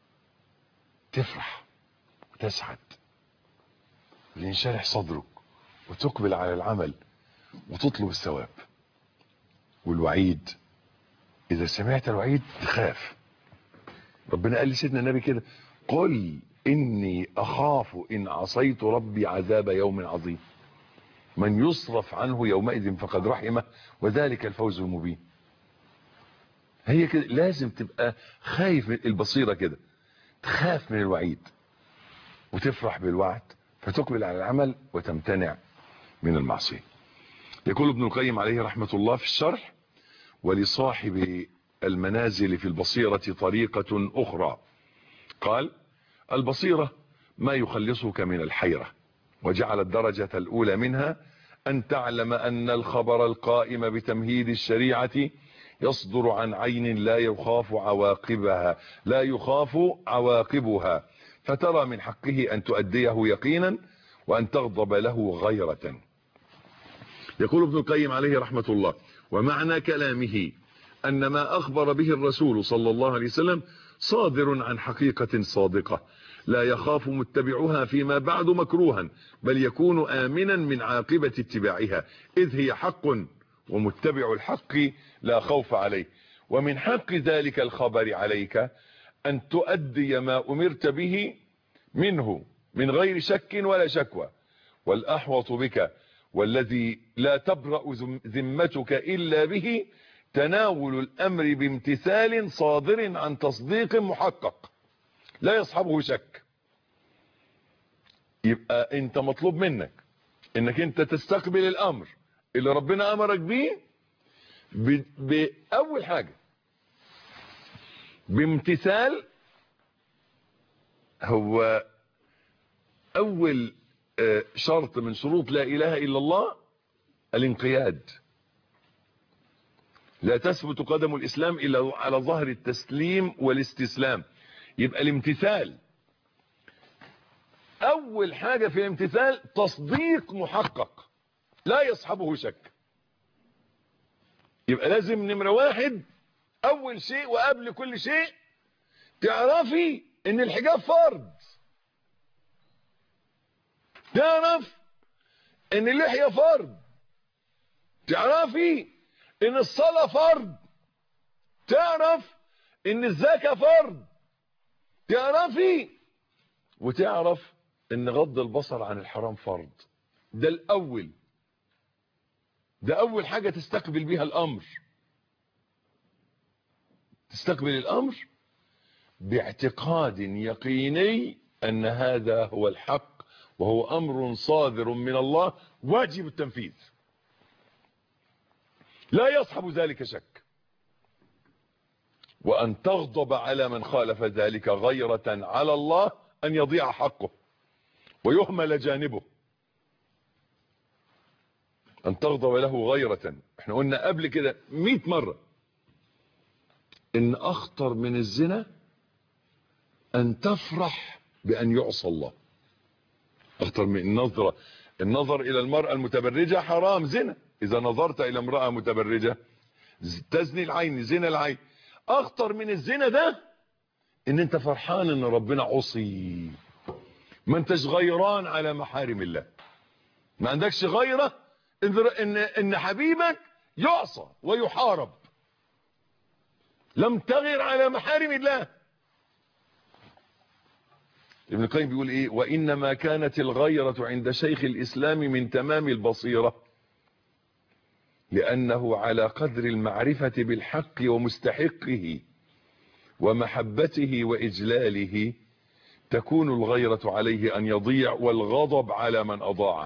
تفرح وتسعد وينشرح صدرك وتقبل على العمل وتطلب الثواب. والوعيد اذا سمعت الوعيد تخاف. ربنا قال لسيدنا النبي كده قل اني اخاف ان عصيت ربي عذاب يوم عظيم من يصرف عنه يومئذ فقد رحمه وذلك الفوز المبين. هي كده لازم تبقى خايف من البصيرة كده، تخاف من الوعيد وتفرح بالوعد فتقبل على العمل وتمتنع من المعصية. يقول ابن القيم عليه رحمة الله في الشرح ولصاحب المنازل في البصيرة طريقة أخرى. قال البصيرة ما يخلصك من الحيرة، وجعل الدرجة الأولى منها أن تعلم أن الخبر القائم بتمهيد الشريعة يصدر عن عين لا يخاف عواقبها لا يخاف عواقبها فترى من حقه أن تؤديه يقينا وأن تغضب له غيرة. يقول ابن القيم عليه رحمة الله ومعنى كلامه أن ما أخبر به الرسول صلى الله عليه وسلم صادر عن حقيقة صادقة لا يخاف متبعها فيما بعد مكروها بل يكون آمنا من عاقبة اتباعها إذ هي حق ومتبع الحق لا خوف عليه. ومن حق ذلك الخبر عليك أن تؤدي ما أمرت به منه من غير شك ولا شكوى. والأحوط بك والذي لا تبرأ ذمتك إلا به تناول الأمر بامتثال صادر عن تصديق محقق لا يصحبه شك. يبقى انت مطلوب منك انك انت تستقبل الامر اللي ربنا امرك بيه بأول حاجة بامتثال. هو اول شرط من شروط لا اله الا الله الانقياد. لا تثبت قدم الاسلام الا على ظهر التسليم والاستسلام. يبقى الامتثال اول حاجة في الامتثال تصديق محقق لا يصحبه شك. يبقى لازم نمرة واحد اول شيء وقبل كل شيء تعرفي ان الحجاب فرض، تعرف ان اللحية فرض، تعرفي ان الصلاة فرض، تعرف ان الزكاة فرض، تعرفي وتعرف ان غض البصر عن الحرام فرض. ده الاول، ده اول حاجة تستقبل بيها الامر. تستقبل الامر باعتقاد يقيني ان هذا هو الحق وهو امر صادر من الله واجب التنفيذ لا يصحب ذلك شك. وان تغضب على من خالف ذلك غيرة على الله ان يضيع حقه ويهمل جانبه. ان تغضب له غيرة. احنا قلنا قبل كده مئة مرة ان اخطر من الزنا ان تفرح بان يعصى الله. اخطر من النظرة. النظر الى المرأة المتبرجة حرام زنا. اذا نظرت الى امرأة متبرجة تزني العين زنا العين. اخطر من الزنا ده ان انت فرحان ان ربنا عصي، ما انتش غيران على محارم الله، ما عندكش غيرة ان ان حبيبك يعصى ويحارب. لم تغر على محارم الله. ابن القيم بيقول ايه؟ وانما كانت الغيرة عند شيخ الاسلام من تمام البصيرة، لانه على قدر المعرفة بالحق ومستحقه ومحبته واجلاله تكون الغيرة عليه ان يضيع، والغضب على من اضاعه.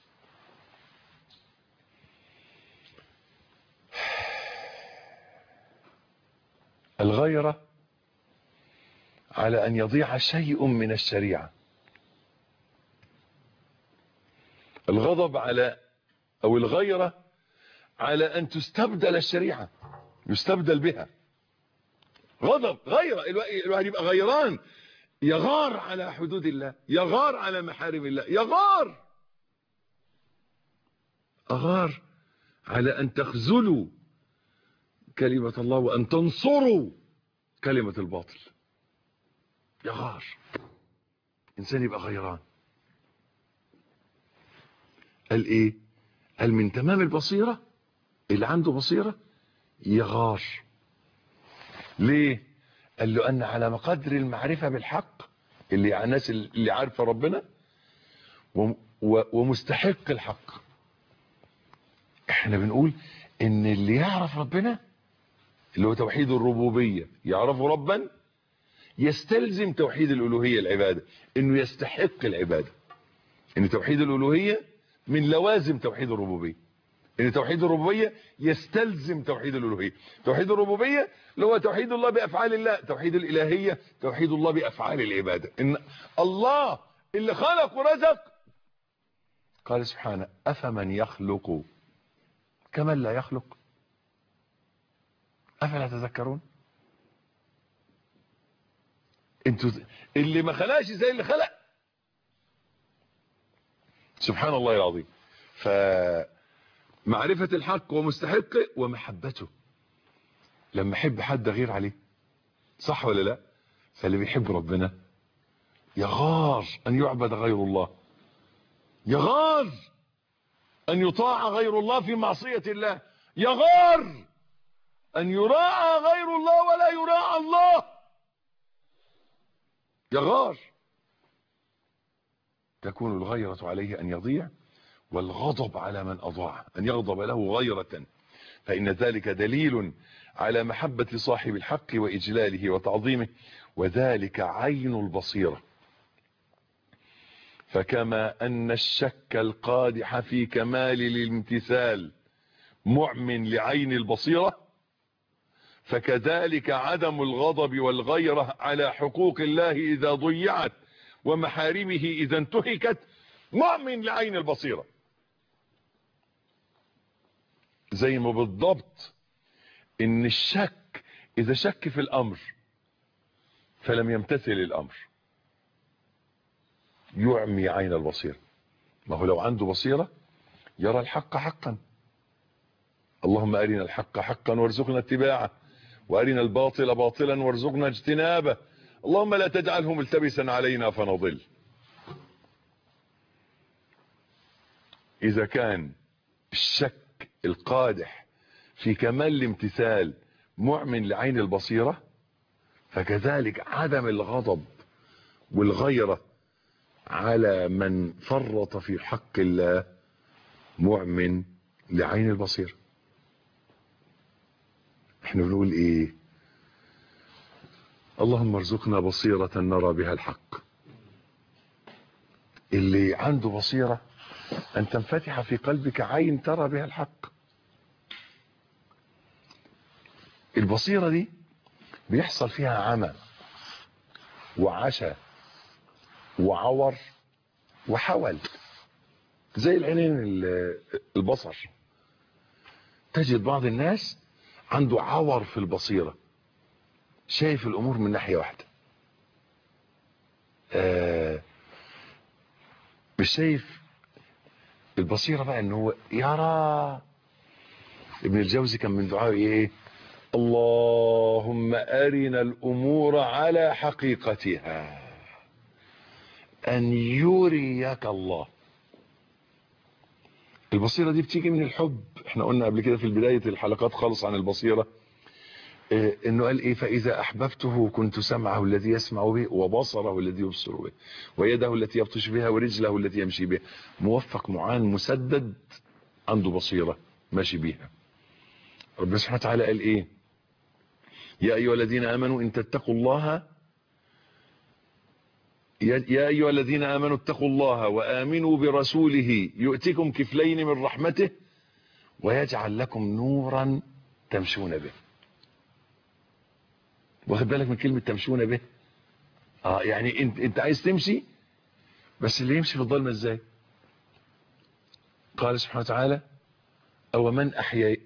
الغيرة على ان يضيع شيء من الشريعة. الغضب على او الغيرة على ان تستبدل الشريعة، يستبدل بها. غضب، غيرة، الواحد يبقى غيران، يغار على حدود الله، يغار على محارم الله، يغار أغار على أن تخذلوا كلمة الله وأن تنصروا كلمة الباطل. يغار، إنسان يبقى غيران. قال إيه؟ قال من تمام البصيرة، اللي عنده بصيرة يغار. ليه؟ قال له أن على قدر المعرفة بالحق، اللي الناس اللي عارفة ربنا ومستحق الحق. احنا بنقول ان اللي يعرف ربنا اللي هو توحيد الربوبية يعرفه ربا، يستلزم توحيد الالوهية العبادة، انه يستحق العبادة. ان توحيد الالوهية من لوازم توحيد الربوبية، ان توحيد الربوبية يستلزم توحيد الالوهية. توحيد الربوبية اللي هو توحيد الله بافعال الله، توحيد الالهية توحيد الله بافعال العبادة. ان الله اللي خلق ورزق قال سبحانه افمن يخلق كمن لا يخلق افلا تذكرون. انتوا اللي ما خلقش زي اللي خلق. سبحان الله العظيم. فمعرفة الحق ومستحقه ومحبته. لما احب حد غير عليه، صح ولا لا؟ فاللي بيحب ربنا يغار ان يعبد غير الله، يغار ان يطاع غير الله في معصية الله، يغار ان يراعى غير الله ولا يراعى الله، يغار. تكون الغيرة عليه ان يضيع، والغضب على من اضاع، ان يغضب له غيرة، فان ذلك دليل على محبة صاحب الحق واجلاله وتعظيمه، وذلك عين البصيرة. فكما ان الشك القادح في كمال الامتثال معمن لعين البصيرة، فكذلك عدم الغضب والغيرة على حقوق الله اذا ضيعت ومحارمه اذا انتهكت معمن لعين البصيرة. زي ما بالضبط ان الشك اذا شك في الامر فلم يمتثل الامر يعمي عين البصيرة. ما هو لو عنده بصيرة يرى الحق حقا. اللهم أرنا الحق حقا وارزقنا اتباعه، وأرنا الباطل باطلا وارزقنا اجتنابه، اللهم لا تجعله ملتبسا علينا فنضل. إذا كان الشك القادح في كمال الامتثال معمن لعين البصيرة، فكذلك عدم الغضب والغيرة على من فرط في حق الله معمن لعين البصيرة. احنا بنقول ايه؟ اللهم ارزقنا بصيرة نرى بها الحق. اللي عنده بصيرة ان تنفتح في قلبك عين ترى بها الحق. البصيرة دي بيحصل فيها عمى وعشى وعور وحول، زي العينين البصر. تجد بعض الناس عنده عور في البصيرة، شايف الامور من ناحية واحدة، آه مش شايف البصيرة بقى ان هو يرى. ابن الجوزي كان من دعائه ايه؟ اللهم ارنا الامور على حقيقتها، ان يريك الله. البصيرة دي بتيجي من الحب. احنا قلنا قبل كده في بداية الحلقات خالص عن البصيرة اه انه قال ايه: فاذا احببته كنت سمعه الذي يسمع به وبصره الذي يبصر به ويده التي يبطش بها ورجله التي يمشي بها. موفق معان مسدد عنده بصيرة ماشي بيها. ربنا سبحانه وتعالى قال ايه: يا ايها الذين امنوا ان تتقوا الله يا ايها الذين امنوا اتقوا الله وامنوا برسوله يؤتكم كفلين من رحمته ويجعل لكم نورا تمشون به. واخد بالك من كلمة تمشون به؟ اه يعني انت انت عايز تمشي، بس اللي يمشي في الظلمة ازاي؟ قال سبحانه وتعالى: او من احيي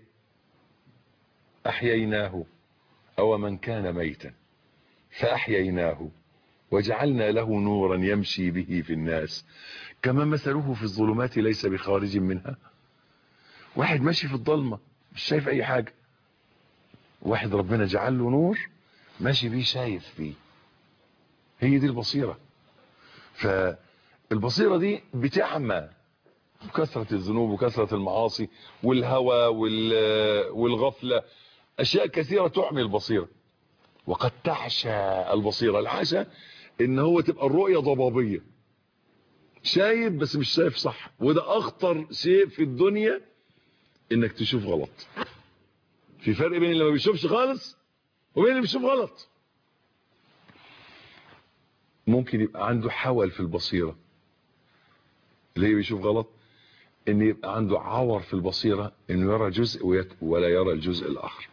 احييناه او من كان ميتا فاحييناه وجعلنا له نورا يمشي به في الناس كما مثله في الظلمات ليس بخارج منها. واحد ماشي في الظلمة مش شايف اي حاجة، واحد ربنا جعل له نور ماشي بيه شايف بيه. هي دي البصيرة. فالبصيرة دي بتعمى بكثرة الذنوب وكثرة المعاصي والهوى والغفلة، اشياء كثيرة تعمي البصيرة. وقد تعشى البصيرة. العشاء ان هو تبقى الرؤية ضبابية، شايف بس مش شايف صح. وده اخطر شيء في الدنيا، انك تشوف غلط. في فرق بين اللي ما بيشوفش خالص وبين اللي بيشوف غلط. ممكن يبقى عنده حول في البصيرة اللي هي بيشوف غلط، ان يبقى عنده عور في البصيرة انه يرى جزء ولا يرى الجزء الاخر.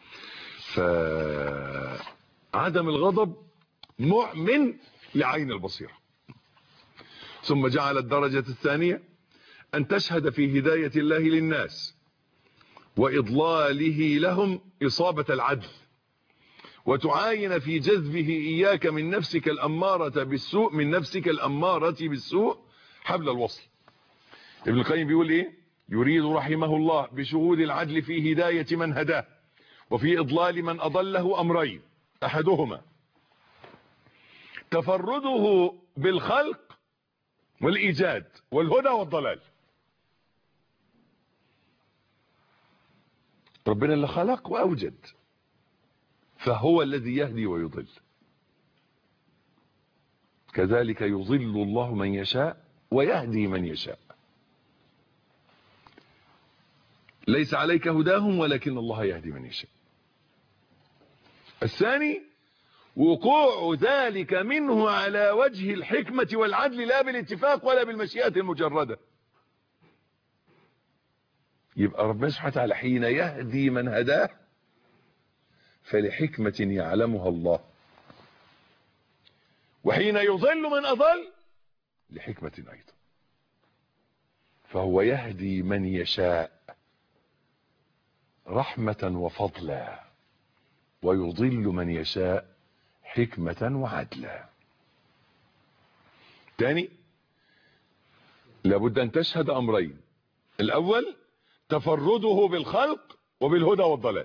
فعدم الغضب مؤمن لعين البصيرة. ثم جعل الدرجة الثانية ان تشهد في هداية الله للناس واضلاله لهم اصابة العدل، وتعاين في جذبه اياك من نفسك الامارة بالسوء من نفسك الامارة بالسوء حبل الوصل. ابن القيم بيقول ايه: يريد رحمه الله بشهود العدل في هداية من هداه وفي اضلال من اضله امرين: احدهما تفرده بالخلق والايجاد والهدى والضلال. ربنا اللي خلق واوجد، فهو الذي يهدي ويضل. كذلك يضل الله من يشاء ويهدي من يشاء. ليس عليك هداهم ولكن الله يهدي من يشاء. الثاني وقوع ذلك منه على وجه الحكمة والعدل لا بالاتفاق ولا بالمشيئة المجردة. يبقى ربنا سبحانه وتعالى حين يهدي من هداه فلحكمة يعلمها الله، وحين يضل من أضل لحكمة أيضا. فهو يهدي من يشاء رحمة وفضلا، ويضل من يشاء حكمة وعدلا. تاني، لابد أن تشهد أمرين: الأول تفرده بالخلق وبالهدى والضلال.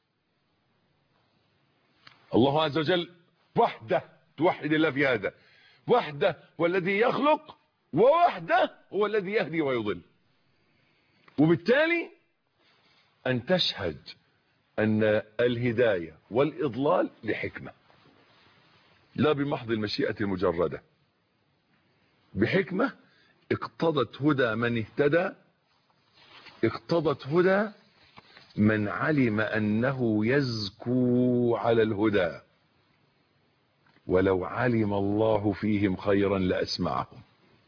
الله عز وجل وحده، توحد الله في هذا. وحده هو الذي يخلق، ووحده هو الذي يهدي ويضل. وبالتالي أن تشهد أن الهداية والإضلال لحكمة، لا بمحض المشيئة المجردة. بحكمة اقتضت هدى من اهتدى، اقتضت هدى من علم أنه يزكو على الهدى، ولو علم الله فيهم خيرا لأسمعهم،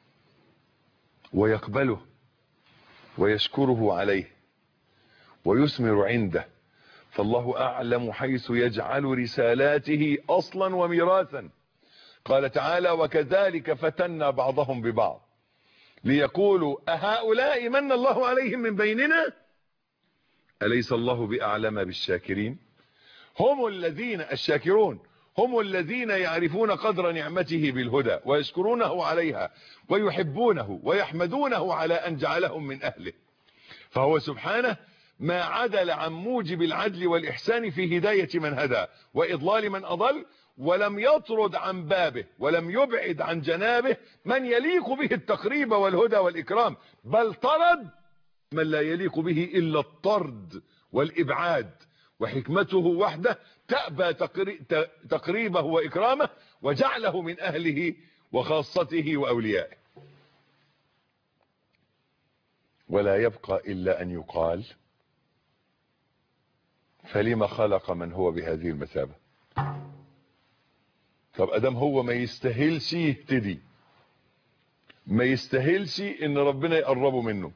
ويقبله ويشكره عليه ويثمر عنده. فالله أعلم حيث يجعل رسالاته أصلا وميراثا. قال تعالى: وكذلك فتنا بعضهم ببعض ليقولوا أهؤلاء من الله عليهم من بيننا أليس الله بأعلم بالشاكرين. هم الذين الشاكرون هم الذين يعرفون قدر نعمته بالهدى ويشكرونه عليها ويحبونه ويحمدونه على أن جعلهم من أهله. فهو سبحانه ما عدل عن موجب العدل والإحسان في هداية من هدى وإضلال من أضل، ولم يطرد عن بابه ولم يبعد عن جنابه من يليق به التقريب والهدى والإكرام، بل طرد من لا يليق به إلا الطرد والإبعاد، وحكمته وحده تأبى تقريبه وإكرامه وجعله من أهله وخاصته وأوليائه. ولا يبقى إلا أن يقال فلما خلق من هو بهذه المثابة؟ طب أدام هو ما يستاهلش يهتدي، ما يستاهلش ان ربنا يقربه منه،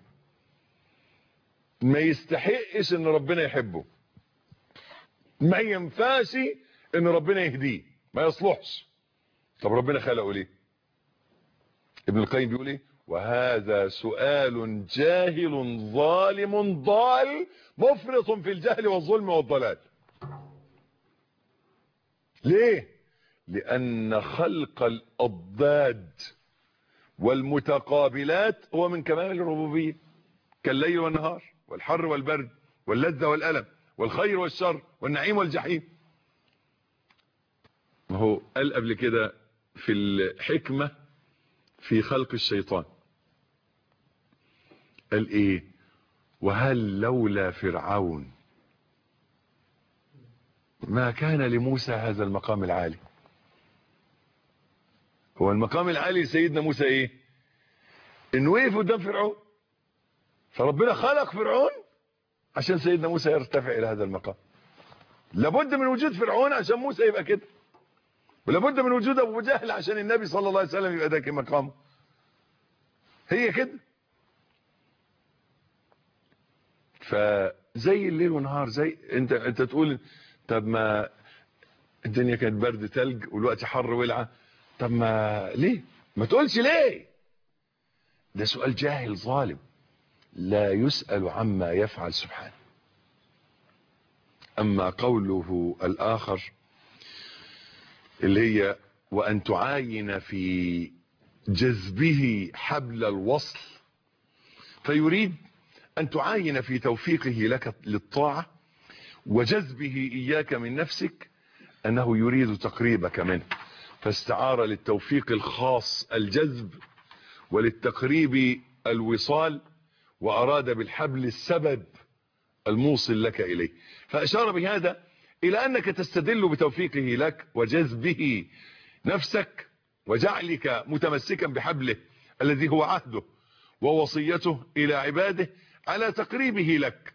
ما يستحقش ان ربنا يحبه، ما ينفعش ان ربنا يهديه، ما يصلحش، طب ربنا خلقه ليه؟ ابن القيم بيقول ايه؟ وهذا سؤال جاهل ظالم ضال مفرط في الجهل والظلم والضلال. ليه؟ لان خلق الاضداد والمتقابلات هو من كمال الربوبية، كالليل والنهار والحر والبرد واللذة والألم والخير والشر والنعيم والجحيم. ما هو قال قبل كده في الحكمة في خلق الشيطان، قال ايه؟ وهل لولا فرعون ما كان لموسى هذا المقام العالي. هو المقام العالي سيدنا موسى ايه؟ انه وقف قدام فرعون، فربنا خلق فرعون عشان سيدنا موسى يرتفع الى هذا المقام. لابد من وجود فرعون عشان موسى يبقى كده، ولابد من وجود ابو جهل عشان النبي صلى الله عليه وسلم يبقى ده مقامه. هي كده. فزي الليل والنهار، زي انت انت تقول طب ما الدنيا كانت برد ثلج والوقت حر ولعه، طب ما ليه؟ ما تقولش ليه. ده سؤال جاهل ظالم لا يسأل عما يفعل سبحانه. اما قوله الاخر اللي هي وان تعاين في جذبه حبل الوصل، فيريد ان تعاين في توفيقه لك للطاعة وجذبه اياك من نفسك انه يريد تقريبك منه، فاستعار للتوفيق الخاص الجذب وللتقريب الوصال، واراد بالحبل السبب الموصل لك اليه. فاشار بهذا الى انك تستدل بتوفيقه لك وجذبه نفسك وجعلك متمسكا بحبله الذي هو عهده ووصيته الى عباده على تقريبه لك،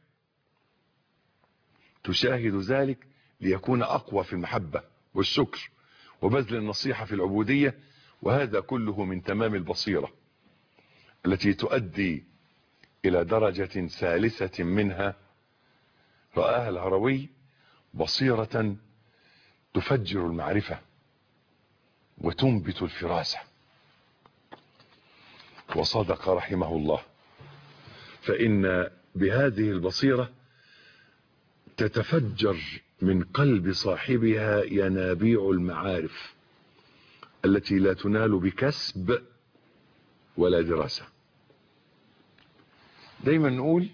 تشاهد ذلك ليكون اقوى في المحبة والشكر وبذل النصيحة في العبودية. وهذا كله من تمام البصيرة التي تؤدي الى درجة ثالثة منها رآها الهروي: بصيرة تفجر المعرفة وتنبت الفراسة. وصدق رحمه الله، فإن بهذه البصيرة تتفجر من قلب صاحبها ينابيع المعارف التي لا تنال بكسب ولا دراسة. دايما نقول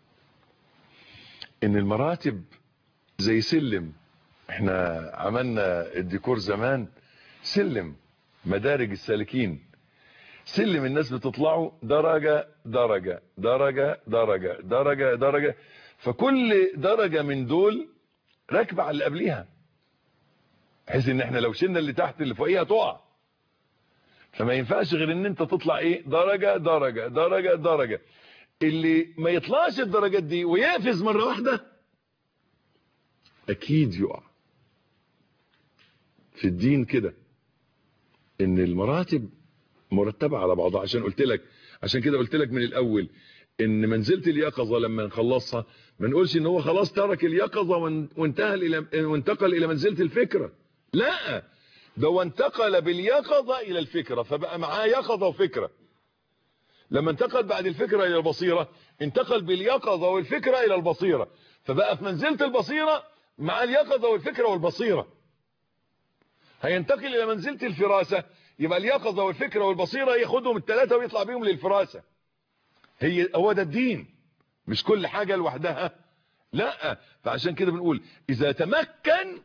ان المراتب زي سلم، احنا عملنا الديكور زمان سلم مدارج السالكين، سلم الناس بتطلعوا درجة درجة درجة درجة درجة درجة، فكل درجة من دول راكبة على اللي قبليها، بحيث ان احنا لو شلنا اللي تحت اللي فوقيها تقع. فما ينفعش غير ان انت تطلع ايه؟ درجة درجة درجة درجة. اللي ما يطلعش الدرجات دي ويقفز مرة واحدة اكيد يقع. في الدين كده ان المراتب مرتبة على بعضها، عشان قلت لك عشان كده قلت لك من الاول ان منزلة اليقظة لما نخلصها ما نقولش ان هو خلاص ترك اليقظة وانتهى الى وانتقل الى منزلة الفكرة. لا، ده هو انتقل باليقظة الى الفكرة، فبقى معاه يقظة وفكرة. لما انتقل بعد الفكرة الى البصيرة انتقل باليقظة والفكرة الى البصيرة، فبقى في منزلة البصيرة مع اليقظة والفكرة والبصيرة. هينتقل الى منزلة الفراسة، يبقى اليقظة والفكرة والبصيرة ياخدهم الثلاثة ويطلع بيهم للفراسة. هي هو ده الدين، مش كل حاجة لوحدها، لا. فعشان كده بنقول اذا تمكن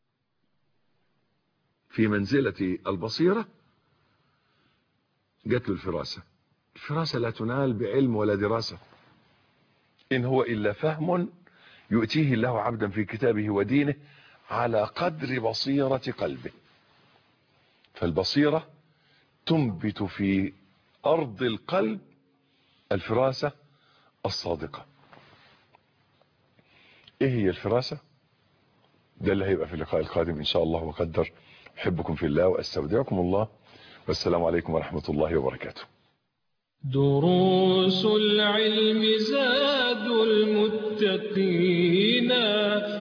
في منزلة البصيرة جات له الفراسة. الفراسة لا تنال بعلم ولا دراسة، إن هو إلا فهم يؤتيه الله عبدا في كتابه ودينه على قدر بصيرة قلبه. فالبصيرة تنبت في أرض القلب الفراسة الصادقة. إيه هي الفراسة؟ ده اللي هيبقى في اللقاء القادم إن شاء الله وقدر. أحبكم في الله وأستودعكم الله، والسلام عليكم ورحمة الله وبركاته. دروس العلم زاد المتقين